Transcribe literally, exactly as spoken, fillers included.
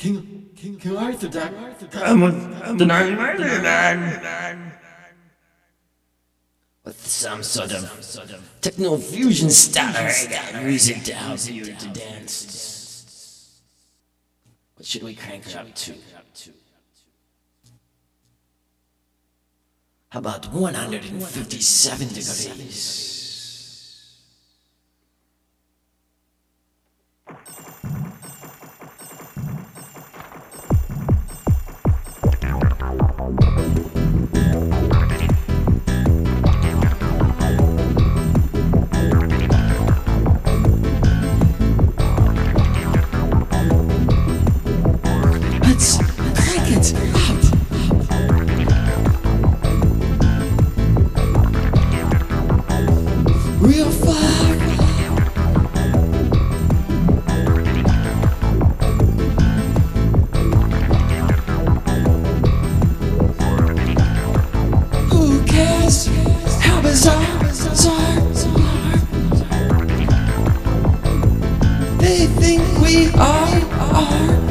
King, King, King Arthur, Doc. I'm with the Northern Man. With some sort of techno fusion style, I got music down here to dance. What should we crank it up to? How about one hundred fifty-seven degrees? Let's crank it up. Real far. Who cares how bizarre, bizarre, bizarre they think we are, are.